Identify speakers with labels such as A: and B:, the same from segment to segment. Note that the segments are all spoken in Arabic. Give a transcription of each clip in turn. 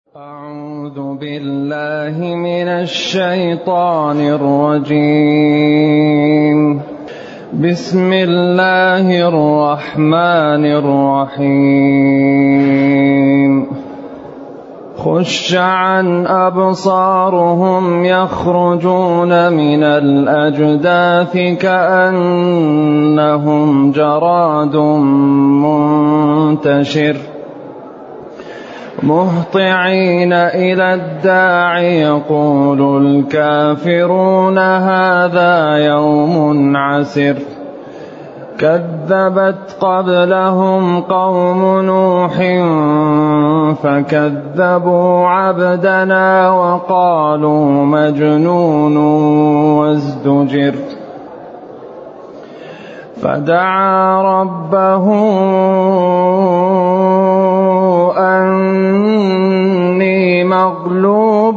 A: أعوذ بالله من الشيطان الرجيم. بسم الله الرحمن الرحيم. خش عن أبصارهم يخرجون من الأجداث كأنهم جراد منتشر مهطعين إلى الداع يقول الكافرون هذا يوم عسر. كذبت قبلهم قوم نوح فكذبوا عبدنا وقالوا مجنون وازدجر. فدعا ربه أني مغلوب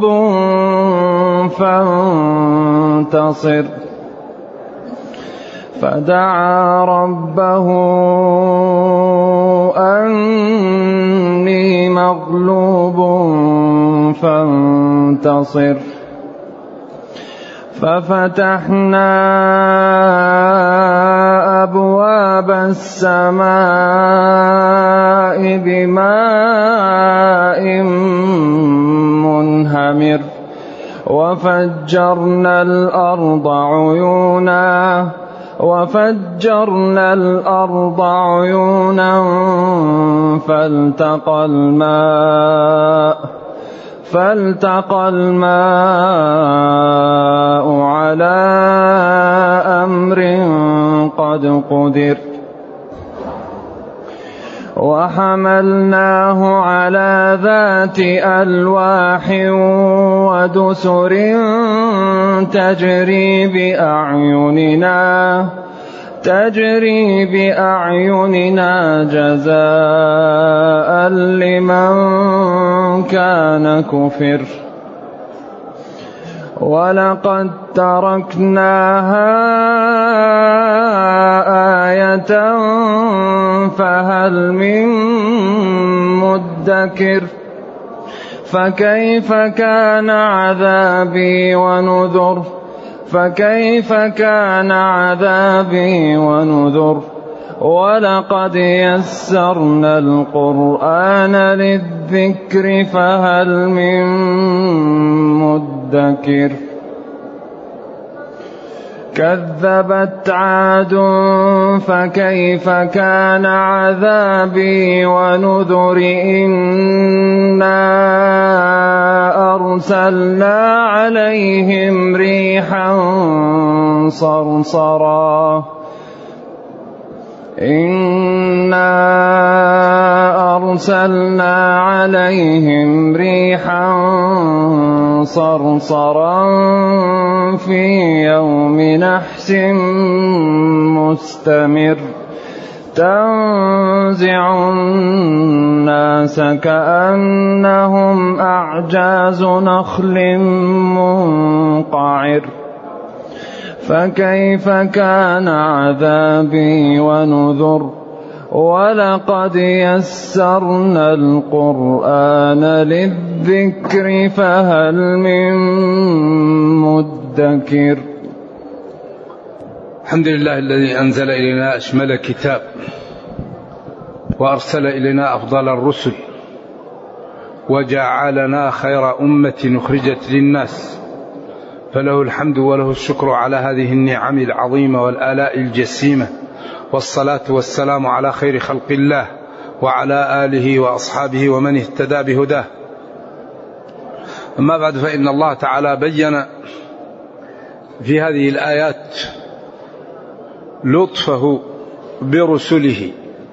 A: فانتصر. فدعا ربه أني مغلوب فانتصر. ففتحنا أبواب السماء بماء منهمر وفجرنا الأرض عيونا فالتقى الماء على أمر قد قدر. وحملناه على ذات ألواح ودسر تجري بأعيننا جزاء لمن كان كفر. ولقد تركناها آية فهل من مدكر. فكيف كان عذابي ونذر. ولقد يسرنا القرآن للذكر فهل من مدكر. كذبت عاد فكيف كان عذابي ونذر. إنا أرسلنا عليهم ريحا صرصرا في يوم نحس مستمر. تنزع الناس كأنهم أعجاز نخل منقعر. فكيف كان عذابي ونذر. ولقد يسرنا القرآن للذكر فهل من مدكر.
B: الحمد لله الذي أنزل إلينا أشمل كتاب وأرسل إلينا أفضل الرسل وجعلنا خير أمة أخرجت للناس، فله الحمد وله الشكر على هذه النعم العظيمة والآلاء الجسيمة. والصلاة والسلام على خير خلق الله وعلى آله وأصحابه ومن اهتدى بهداه. أما بعد، فإن الله تعالى بين في هذه الآيات لطفه برسله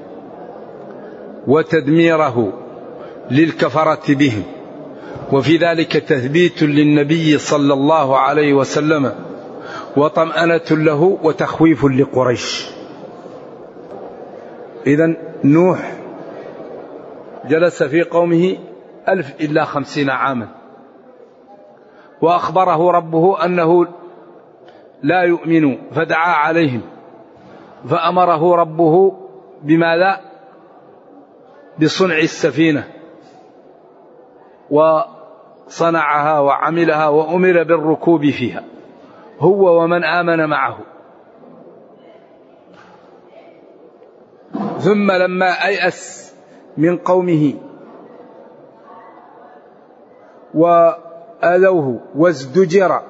B: وتدميره للكفرة بهم، وفي ذلك تثبيت للنبي صلى الله عليه وسلم وطمأنة له وتخويف لقريش. إذن نوح جلس في قومه 1050 عاما، وأخبره ربه أنه لا يؤمنوا فدعا عليهم، فأمره ربه بماذا؟ بصنع السفينة وصنعها وعملها وأمر بالركوب فيها هو ومن آمن معه. ثم لما أيأس من قومه وآذوه وازدجر،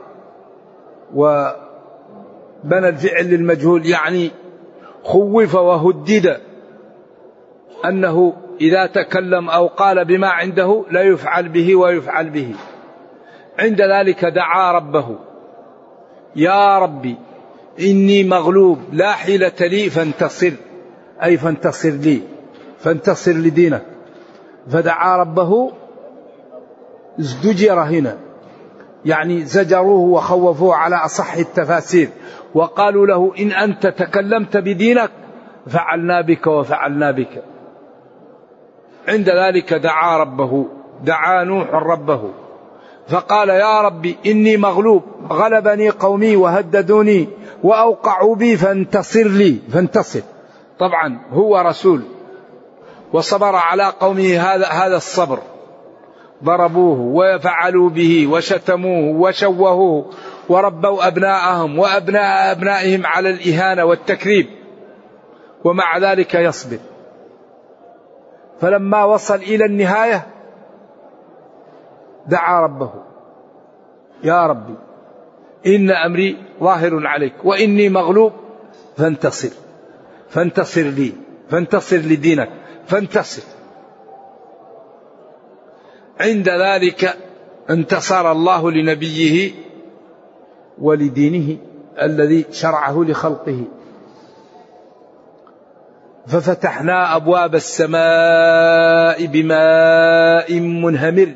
B: وبنى الفعل للمجهول يعني خوف وهدد أنه إذا تكلم أو قال بما عنده لا يفعل به ويفعل به. عند ذلك دعا ربه: يا ربي إني مغلوب لا حيلة لي فانتصر، أي فانتصر لي، فانتصر لدينك. فدعا ربه، ازدجر هنا يعني زجروه وخوفوه على أصح التفاسير، وقالوا له: إن أنت تكلمت بدينك فعلنا بك وفعلنا بك. عند ذلك دعا ربه، دعا نوح ربه فقال: يا ربي إني مغلوب، غلبني قومي وهددوني وأوقعوا بي فانتصر لي، فانتصر. طبعا هو رسول وصبر على قومه هذا الصبر، ضربوه وفعلوا به وشتموه وشوهوه وربوا أبناءهم وأبناء أبنائهم على الإهانة والتكذيب، ومع ذلك يصبر. فلما وصل إلى النهاية دعا ربه: يا ربي إن أمري ظاهر عليك وإني مغلوب فانتصر، فانتصر لي، فانتصر لدينك، فانتصر. عند ذلك انتصر الله لنبيه ولدينه الذي شرعه لخلقه. ففتحنا أبواب السماء بماء منهمر،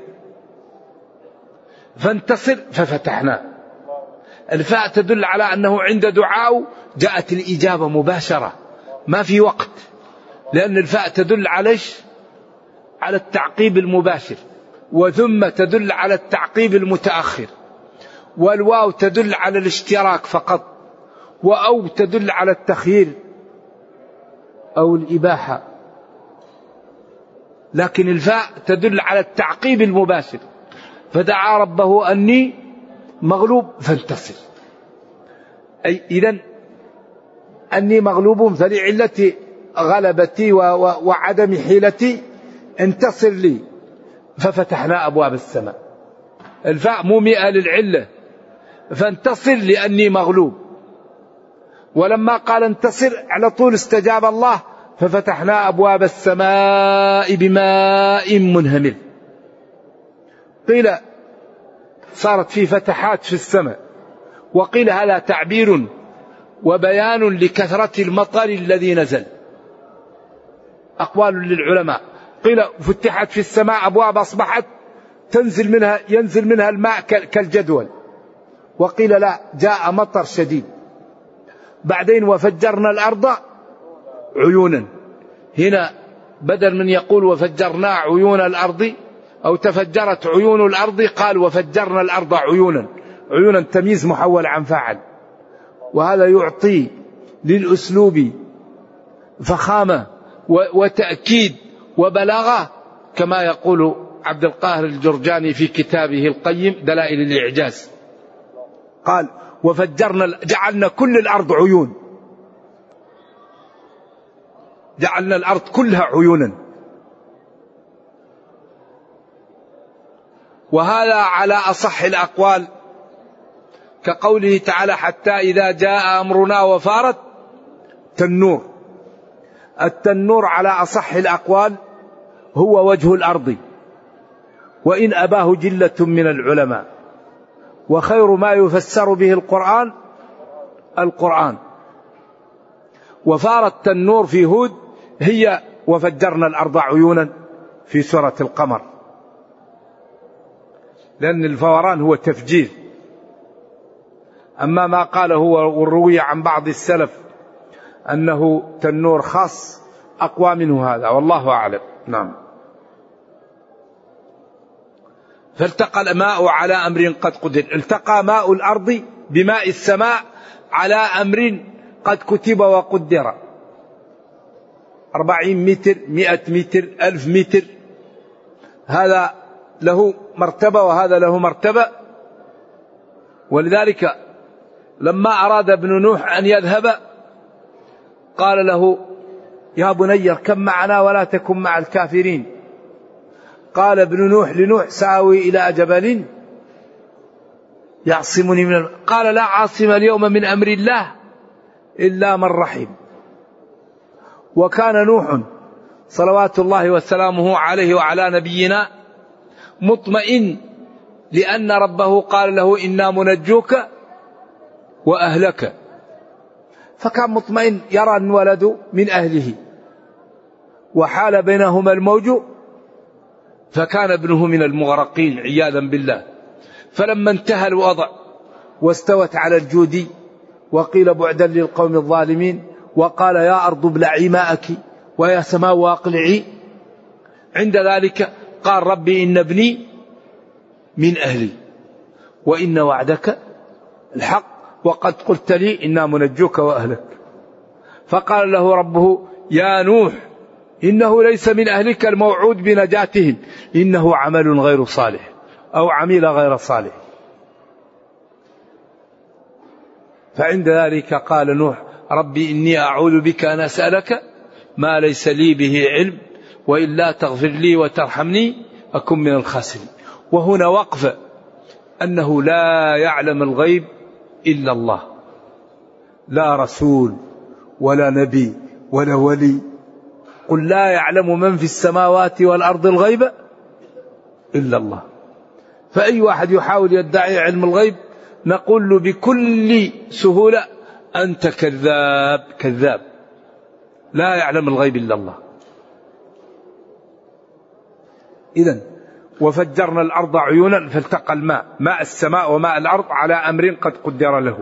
B: فانتصر ففتحنا. الفاء تدل على أنه عند دعاء جاءت الإجابة مباشرة، ما في وقت، لأن الفاء تدل على التعقيب المباشر، وثم تدل على التعقيب المتأخر، والواو تدل على الاشتراك فقط، وأو تدل على التخيير أو الإباحة، لكن الفاء تدل على التعقيب المباشر. فدعا ربه أني مغلوب فانتصر، أي إذن أني مغلوب فلعلة غلبتي وعدم حيلتي انتصر لي. ففتحنا أبواب السماء، الفاء مومئة للعلة، فانتصر لأني مغلوب. ولما قال انتصر على طول استجاب الله، ففتحنا أبواب السماء بماء منهمر. قيل صارت في فتحات في السماء، وقيل هذا تعبير وبيان لكثرة المطر الذي نزل. أقوال للعلماء، قيل فتحت في السماء أبواب أصبحت ينزل منها الماء كالجدول، وقيل لا، جاء مطر شديد. بعدين وفجرنا الأرض عيونا، هنا بدل من يقول وفجرنا عيون الأرض أو تفجرت عيون الأرض، قال وفجرنا الأرض عيونا. عيونا تمييز محول عن فاعل، وهذا يعطي للأسلوب فخامة وتأكيد وبلاغة، كما يقول عبد القاهر الجرجاني في كتابه القيم دلائل الإعجاز، قال وفجرنا، جعلنا كل الأرض عيون، جعلنا الأرض كلها عيونا. وهذا على أصح الأقوال، كقوله تعالى حتى إذا جاء أمرنا وفارت التنور. التنور على أصح الأقوال هو وجه الأرض، وإن أباه جلة من العلماء، وخير ما يفسر به القرآن. وفارت التنور في هود هي وفجرنا الأرض عيونا في سورة القمر، لأن الفوران هو تفجير. أما ما قاله وروي عن بعض السلف أنه تنور خاص أقوى منه هذا، والله أعلم. نعم. فالتقى الماء على أمر قد قدر، التقى ماء الأرض بماء السماء على أمر قد كتب وقدر. 40 متر، 100 متر، 1000 متر، هذا له مرتبة وهذا له مرتبة. ولذلك لما أراد ابن نوح أن يذهب قال له يا بني اركب معنا ولا تكن مع الكافرين. قال ابن نوح لنوح سآوي إلى جبل يعصمني من قال لا عاصم اليوم من أمر الله إلا من رحم. وكان نوح صلوات الله وسلامه عليه وعلى نبينا مطمئن لأن ربه قال له إنا منجوك وأهلك، فكان مطمئن يرى الولد من أهله، وحال بينهما الموج فكان ابنه من المغرقين عياذا بالله. فلما انتهى الوضع واستوت على الجودي وقيل بعدا للقوم الظالمين وقال يا أرض ابلعي ماءك ويا سماء واقلعي، عند ذلك قال ربي إن ابني من أهلي وإن وعدك الحق وقد قلت لي إنا منجوك وأهلك. فقال له ربه يا نوح إنه ليس من أهلك الموعود بنجاتهم إنه عمل غير صالح أو عمل غير صالح. فعند ذلك قال نوح ربي إني أعوذ بك أن أسألك ما ليس لي به علم وإلا تغفر لي وترحمني أكن من الخاسرين. وهنا وقف أنه لا يعلم الغيب إلا الله، لا رسول ولا نبي ولا ولي. قل لا يعلم من في السماوات والأرض الغيب إلا الله. فأي واحد يحاول يدعي علم الغيب نقول له بكل سهولة أنت كذاب كذاب، لا يعلم الغيب إلا الله. إذن وفجرنا الأرض عيونا فالتقى الماء ماء السماء وماء الأرض على أمر قد قدر له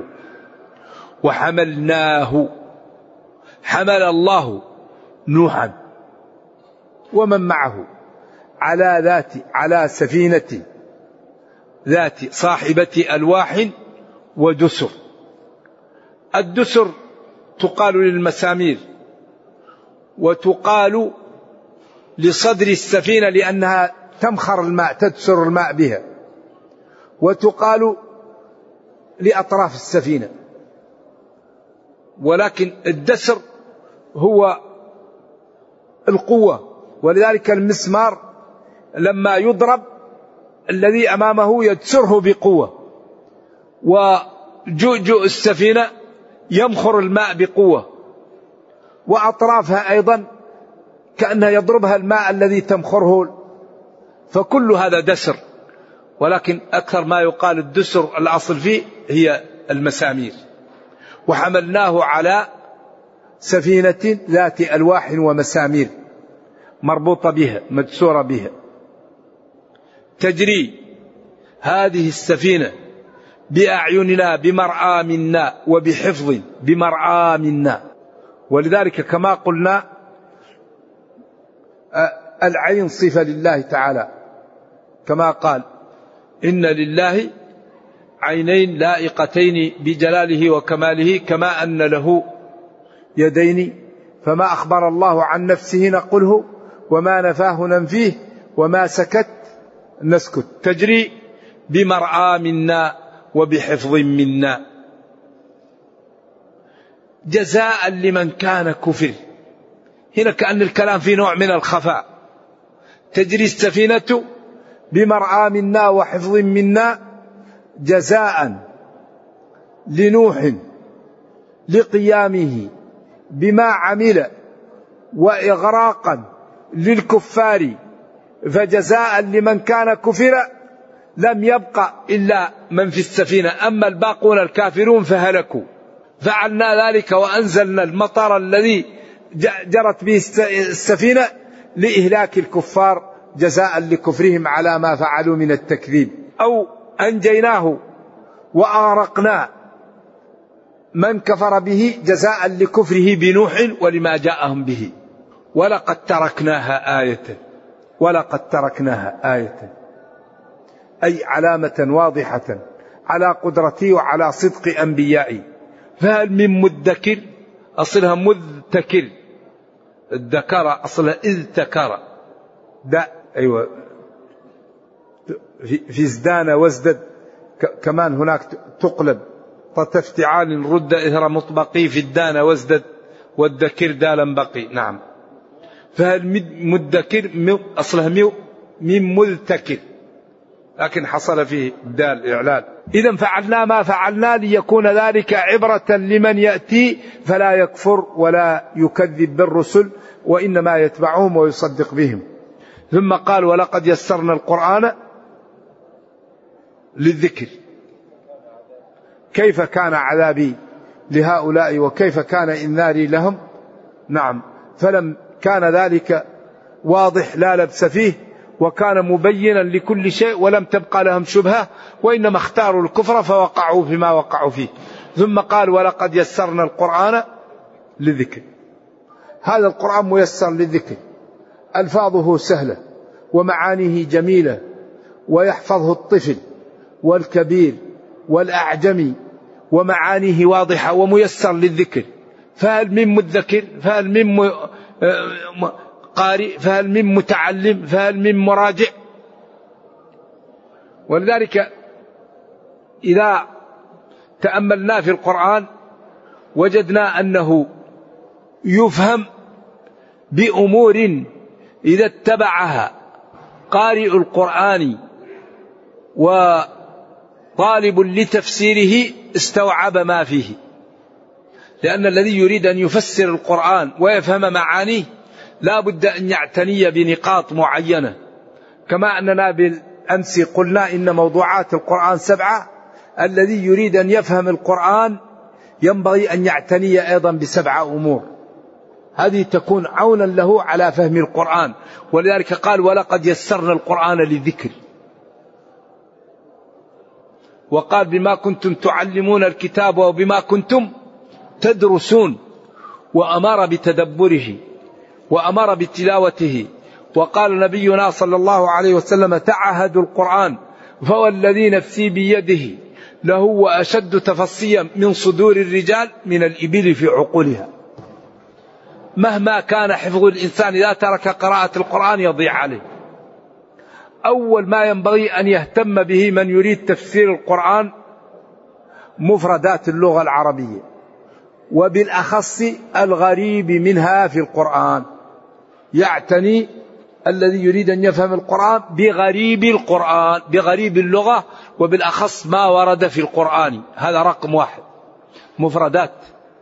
B: وحملناه. حمل الله نوحا ومن معه على سفينة ذات صاحبة ألواح ودسر. الدسر تقال للمسامير وتقال لصدر السفينة لأنها تمخر الماء تدسر الماء بها، وتقال لأطراف السفينة. ولكن الدسر هو القوة، ولذلك المسمار لما يضرب الذي أمامه يدسره بقوة، وجؤجؤ السفينة يمخر الماء بقوة، وأطرافها أيضا كأنها يضربها الماء الذي تمخره. فكل هذا دسر، ولكن أكثر ما يقال الدسر الأصل فيه هي المسامير. وحملناه على سفينة ذات ألواح ومسامير مربوطة بها مدسورة بها تجري هذه السفينة بأعيننا بمرعى منا وبحفظ بمرعى منا. ولذلك كما قلنا العين صفة لله تعالى، كما قال إن لله عينين لائقتين بجلاله وكماله كما أن له يدين، فما أخبر الله عن نفسه نقله وما نفاه ننفيه وما سكت نسكت. تجري بمرعى منا وبحفظ منا جزاء لمن كان كفر. هنا كأن الكلام في نوع من الخفاء. تجري السفينة بمرعى منا وحفظ منا جزاء لنوح لقيامه بما عمل وإغراقا للكفار، فجزاء لمن كان كفر لم يبق إلا من في السفينة، أما الباقون الكافرون فهلكوا. فعلنا ذلك وأنزلنا المطر الذي جرت به السفينة لإهلاك الكفار جزاء لكفرهم على ما فعلوا من التكذيب. أو أنجيناه وأغرقنا من كفر به جزاء لكفره بنوح ولما جاءهم به. ولقد تركناها آية أي علامة واضحة على قدرتي وعلى صدق أنبيائي. فهل من مدكر؟ أصلها مذتكر، الذكر أصلها إذ تكر أيوة في ازدان وازدد كمان هناك تقلب تفتعال رد إثر مطبقي في الدان وازدد والذكر دالا بقي. نعم. فالمدكر أصله من مذتكر لكن حصل فيه دال إعلال. إذن فعلنا ما فعلنا ليكون ذلك عبرة لمن يأتي فلا يكفر ولا يكذب بالرسل وإنما يتبعهم ويصدق بهم. ثم قال ولقد يسرنا القرآن للذكر. كيف كان عذابي لهؤلاء وكيف كان إنذاري لهم. نعم. فلم كان ذلك واضح لا لبس فيه وكان مبينا لكل شيء ولم تبقى لهم شبهة وإنما اختاروا الكفر فوقعوا فيما وقعوا فيه. ثم قال ولقد يسرنا القرآن للذكر. هذا القرآن ميسر للذكر، ألفاظه سهلة ومعانيه جميلة ويحفظه الطفل والكبير والأعجمي ومعانيه واضحة وميسر للذكر. فهل من مذكر؟ فهل من قارئ؟ فهل من متعلم؟ فهل من مراجع؟ ولذلك إذا تأملنا في القرآن وجدنا أنه يفهم بأمور إذا اتبعها قارئ القرآن وطالب لتفسيره استوعب ما فيه. لأن الذي يريد أن يفسر القرآن ويفهم معانيه لا بد أن يعتني بنقاط معينة، كما أننا بالأمس قلنا إن موضوعات القرآن 7. الذي يريد أن يفهم القرآن ينبغي أن يعتني أيضا ب7 أمور، هذه تكون عونا له على فهم القرآن. ولذلك قال ولقد يسرنا القرآن للذكر، وقال بما كنتم تعلمون الكتاب وبما كنتم تدرسون، وأمر بتدبره وأمر بتلاوته. وقال نبينا صلى الله عليه وسلم تعهدوا القرآن فوالذي نفسي بيده لهو أشد تفصيا من صدور الرجال من الإبل في عقولها. مهما كان حفظ الإنسان إذا ترك قراءة القرآن يضيع عليه. أول ما ينبغي أن يهتم به من يريد تفسير القرآن مفردات اللغة العربية، وبالأخص الغريب منها في القرآن. يعتني الذي يريد أن يفهم القرآن بغريب القرآن، بغريب اللغة، وبالأخص ما ورد في القرآن. هذا رقم 1، مفردات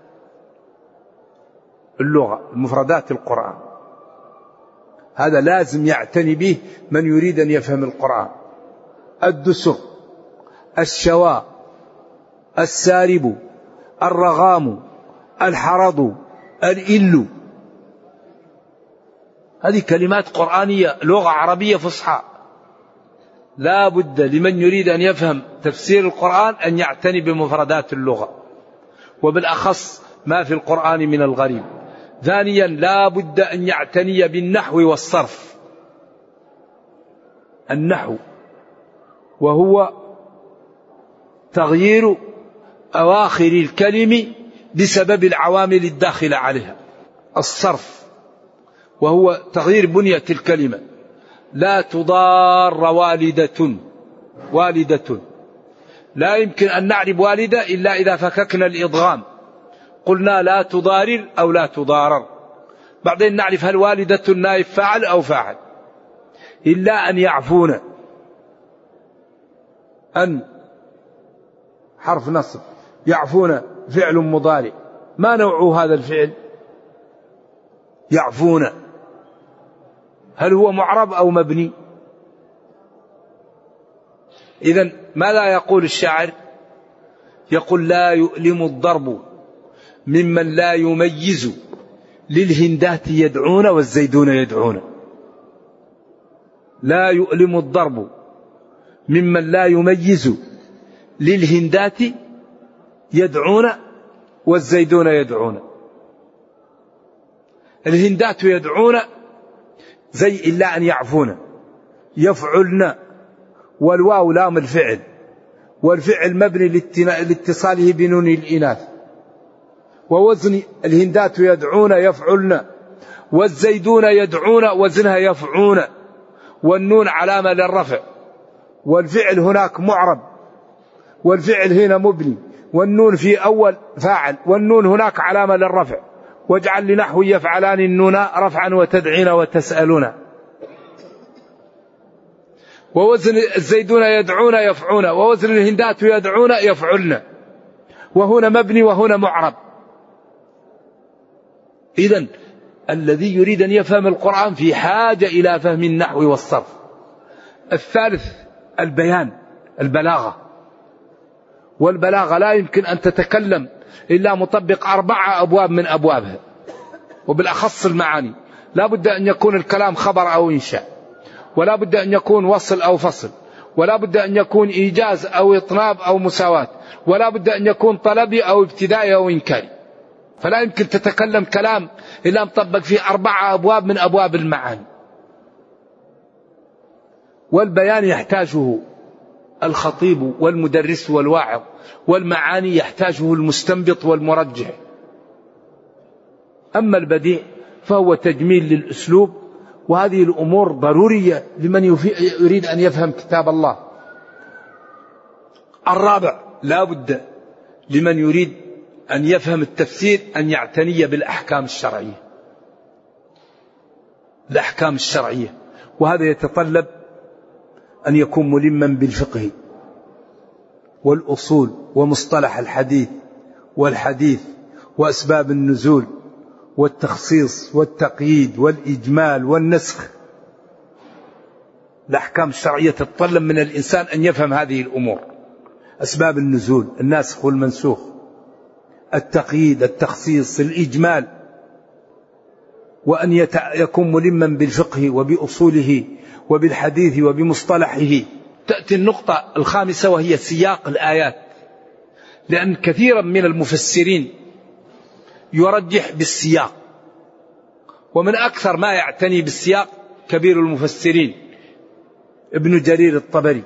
B: اللغة، مفردات القرآن، هذا لازم يعتني به من يريد أن يفهم القرآن. الدسر، الشواء، السارب، الرغام، الحرض، الإل، هذه كلمات قرآنية لغة عربية فصحى. لا بد لمن يريد أن يفهم تفسير القرآن أن يعتني بمفردات اللغة، وبالأخص ما في القرآن من الغريب. ثانيا لا بد أن يعتني بالنحو والصرف. النحو وهو تغيير أواخر الكلم بسبب العوامل الداخلة عليها. الصرف وهو تغيير بنية الكلمة. لا تضار والدة، لا يمكن أن نعرف والدة إلا إذا فككنا الإضغام، قلنا لا تضارر أو لا تضارر، بعدين نعرف هل والدة نائب فاعل أو فاعل. إلا أن يعفون، أن حرف نصب، يعفون فعل مضارع. ما نوع هذا الفعل؟ يعفون، هل هو معرب أو مبني؟ إذن ماذا يقول الشاعر؟ يقول لا يؤلم الضرب ممن لا يميز، للهندات يدعون والزيدون يدعون. لا يؤلم الضرب ممن لا يميز، للهندات يدعون والزيدون يدعون. الهندات يدعون زي إلا أن يعفون، يفعلن، والواو لام الفعل، والفعل مبني لاتصاله بنون الإناث. ووزن الهندات يدعون يفعلن، والزيدون يدعون وزنها يفعون، والنون علامة للرفع، والفعل هناك معرب، والفعل هنا مبني، والنون في أول فاعل، والنون هناك علامة للرفع، واجعل لنحو يفعلان النون رفعا وتدعين وتسألون. ووزن الزيدون يدعون يفعون، ووزن الهندات يدعون يفعلن، وهنا مبني وهنا معرب. إذن الذي يريد أن يفهم القرآن في حاجة إلى فهم النحو والصرف. الثالث البيان، البلاغة. والبلاغة لا يمكن أن تتكلم إلا مطبق 4 أبواب من أبوابها، وبالأخص المعاني. لا بد أن يكون الكلام خبر أو إنشاء، ولا بد أن يكون وصل أو فصل، ولا بد أن يكون إيجاز أو إطناب أو مساواة، ولا بد أن يكون طلبي أو ابتدائي أو إنكاري. فلا يمكن تتكلم كلام إلا مطبق فيه 4 أبواب من أبواب المعاني. والبيان يحتاجه الخطيب والمدرس والواعظ، والمعاني يحتاجه المستنبط والمرجح. أما البديع فهو تجميل للأسلوب، وهذه الأمور ضرورية لمن يريد أن يفهم كتاب الله. الرابع لا بد لمن يريد أن يفهم التفسير أن يعتني بالأحكام الشرعية، الأحكام الشرعية، وهذا يتطلب أن يكون ملما بالفقه والأصول ومصطلح الحديث والحديث وأسباب النزول والتخصيص والتقييد والإجمال والنسخ. الأحكام الشرعية تتطلب من الإنسان أن يفهم هذه الأمور: أسباب النزول، الناسخ والمنسوخ، التقييد، التخصيص، الإجمال، وأن يكون ملما بالفقه وبأصوله وبالحديث وبمصطلحه. تأتي النقطة الخامسة وهي سياق الآيات، لأن كثيرا من المفسرين يرجح بالسياق، ومن أكثر ما يعتني بالسياق كبير المفسرين ابن جرير الطبري.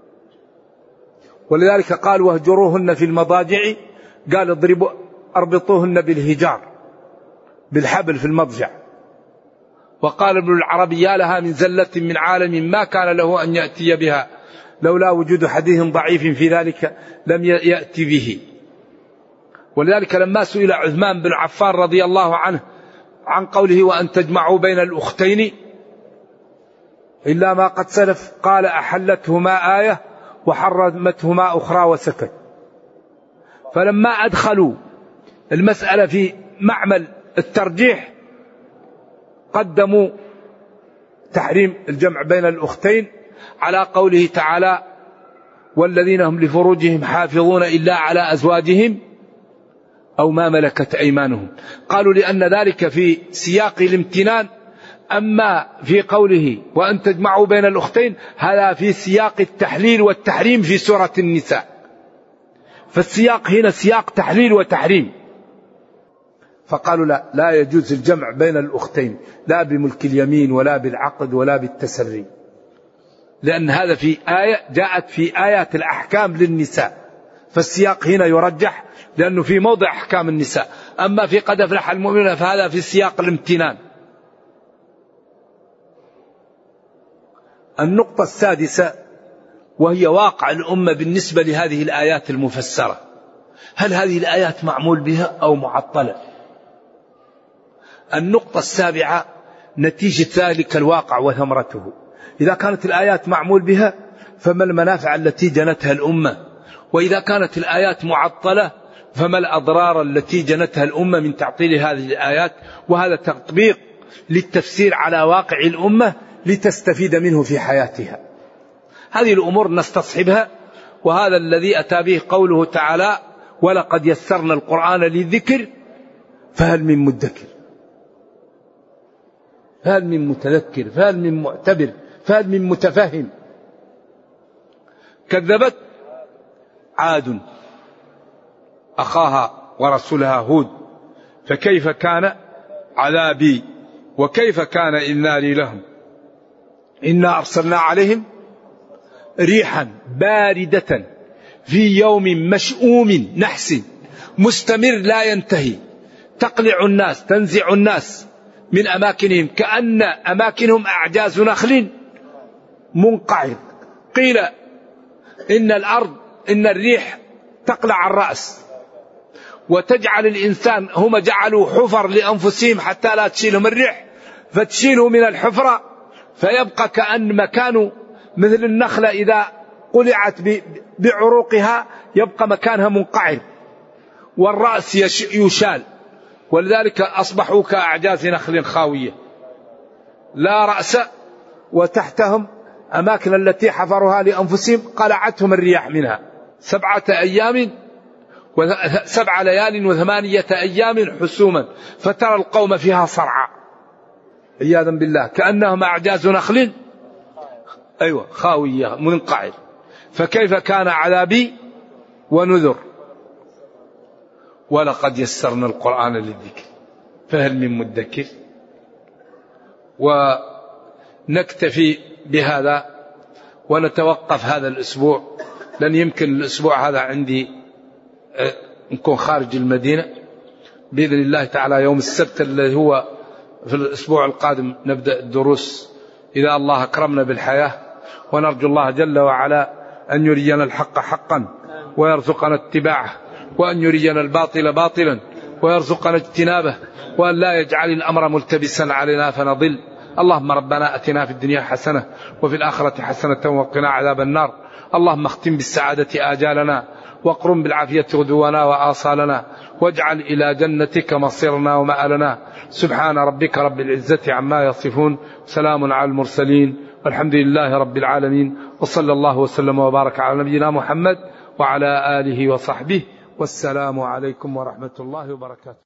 B: ولذلك قال: واهجروهن في المضاجع، قال اربطوهن بالهجار، بالحبل في المضجع. وقال ابن العربي: يا لها من زلة من عالم ما كان له أن يأتي بها، لولا وجود حديث ضعيف في ذلك لم يأتي به. ولذلك لما سئل عثمان بن عفان رضي الله عنه عن قوله: وأن تجمعوا بين الأختين إلا ما قد سلف، قال: أحلتهما آية وحرمتهما أخرى، وسكت. فلما أدخلوا المسألة في معمل الترجيح قدموا تحريم الجمع بين الأختين على قوله تعالى: والذين هم لفروجهم حافظون إلا على أزواجهم أو ما ملكت أيمانهم. قالوا لأن ذلك في سياق الامتنان، أما في قوله وأن تجمعوا بين الأختين هذا في سياق التحليل والتحريم في سورة النساء. فالسياق هنا سياق تحليل وتحريم. فقالوا لا يجوز الجمع بين الأختين، لا بملك اليمين ولا بالعقد ولا بالتسري، لأن هذا في آية جاءت في آيات الأحكام للنساء، فالسياق هنا يرجح لأنه في موضع أحكام النساء. أما في قد أفلح المؤمنون فهذا في سياق الامتنان. النقطة السادسة وهي واقع الأمة بالنسبة لهذه الآيات المفسرة: هل هذه الآيات معمول بها أو معطلة؟ النقطة السابعة نتيجة ذلك الواقع وثمرته. إذا كانت الآيات معمول بها فما المنافع التي جنتها الأمة؟ وإذا كانت الآيات معطلة فما الأضرار التي جنتها الأمة من تعطيل هذه الآيات؟ وهذا تطبيق للتفسير على واقع الأمة لتستفيد منه في حياتها. هذه الأمور نستصحبها، وهذا الذي أتى به قوله تعالى: ولقد يسرنا القرآن للذكر فهل من مدكر، فهل من متذكر، فهل من معتبر، فهل من متفهم. كذبت عاد أخاها ورسولها هود فكيف كان عذابي وكيف كان إنذاري لهم إنا أرسلنا عليهم ريحا باردة في يوم مشؤوم نحس مستمر لا ينتهي تقلع الناس تنزع الناس من أماكنهم كأن أماكنهم أعجاز نخل منقعر. قيل إن الريح تقلع الرأس وتجعل الإنسان، هم جعلوا حفر لأنفسهم حتى لا تشيلهم الريح، فتشيله من الحفرة فيبقى كأن مكانه مثل النخلة إذا قلعت بعروقها يبقى مكانها منقعر، والرأس يشال، ولذلك أصبحوا كأعجاز نخل خاوية لا رأس، وتحتهم أماكن التي حفروها لأنفسهم قلعتهم الرياح منها 7 أيام 7 ليال و8 أيام حسوما، فترى القوم فيها صرعى عياذا بالله كأنهم أعجاز نخل خاوية منقعر. فكيف كان عذابي ونذر. ولقد يسرنا القرآن للذكر فهل من مدكر. ونكتفي بهذا ونتوقف هذا الأسبوع، لن يمكن الأسبوع هذا عندي نكون خارج المدينة. بإذن الله تعالى يوم السبت الذي هو في الأسبوع القادم نبدأ الدروس إذا الله أكرمنا بالحياة، ونرجو الله جل وعلا أن يرينا الحق حقا ويرزقنا اتباعه، وأن يرينا الباطل باطلا ويرزقنا اجتنابه، وأن لا يجعل الأمر ملتبسا علينا فنضل. اللهم ربنا أتنا في الدنيا حسنة وفي الآخرة حسنة وقنا عذاب النار. اللهم اختم بالسعادة آجالنا، واقرم بالعافية غدونا وآصالنا، واجعل إلى جنتك مصيرنا ومآلنا. سبحان ربك رب العزة عما يصفون، سلام على المرسلين، والحمد لله رب العالمين، وصلى الله وسلم وبارك على نبينا محمد وعلى آله وصحبه، والسلام عليكم ورحمة الله وبركاته.